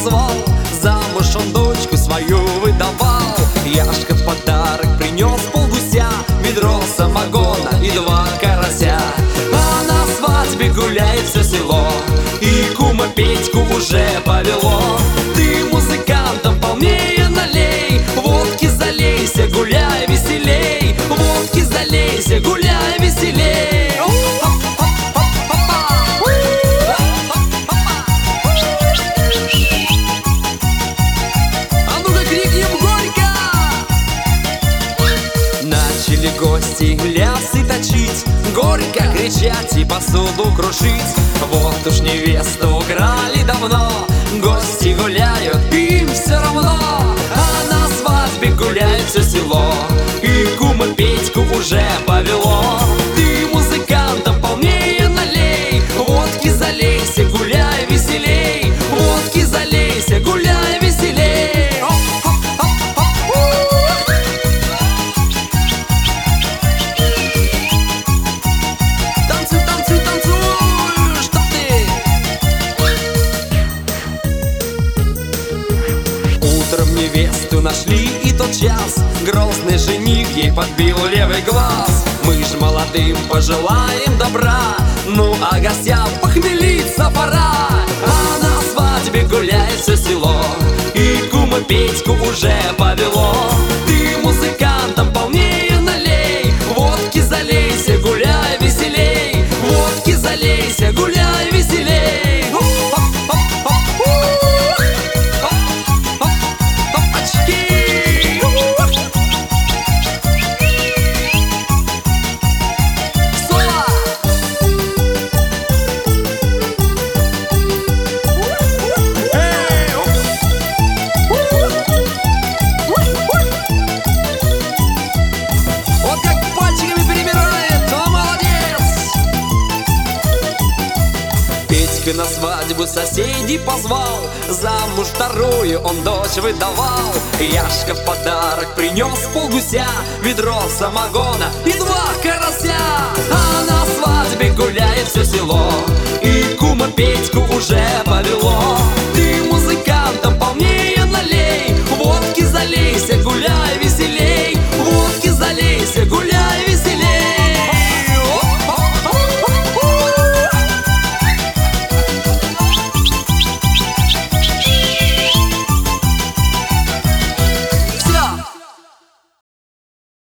позвал, замуж он дочку свою выдавал. Яшка в подарок принес полгуся, ведро самогона и 2 карася. А на свадьбе гуляет все село, и кума Петьку уже повело. Ты музыкантам полнее налей, водки залейся, гуляй веселей, водки залейся, гуляй веселей. А ну-ка крикнем горько! Начали гости лясы точить, горько кричать и посуду крушить. Вот уж невесту украли давно, гости гуляют, им все равно. А на свадьбе гуляет все село, и кума Петьку уже повело. Ты музыкантам полнее налей, водки залейся, гуляй веселей, водки залейся, гуляй веселей. Танцуй, танцуй, танцуй, что ты? Утром невесту нашли, и тот час грозный жених ей подбил левый глаз. Мы ж молодым пожелаем добра, ну а гостям похмелиться пора. А на свадьбе гуляет все село, и кума Петьку уже повело. Ты музыкантам полнее налей, водки залейся, гуляй веселей, водки залейся, гуляй веселей. На свадьбу соседей позвал, замуж вторую он дочь выдавал. Яшка в подарок принес полгуся, ведро самогона и 2 карася. А на свадьбе гуляет все село, и кума Петьку уже повело. Ты музыкантам полнее